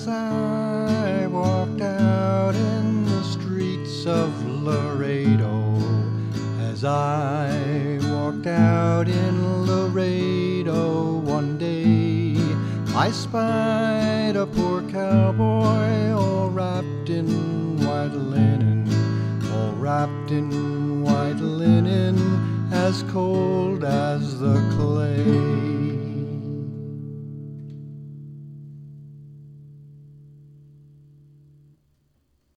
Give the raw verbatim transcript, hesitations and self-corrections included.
As I walked out in the streets of Laredo, as I walked out in Laredo one day, I spied a poor cowboy all wrapped in white linen, all wrapped in white linen, as cold as the clay.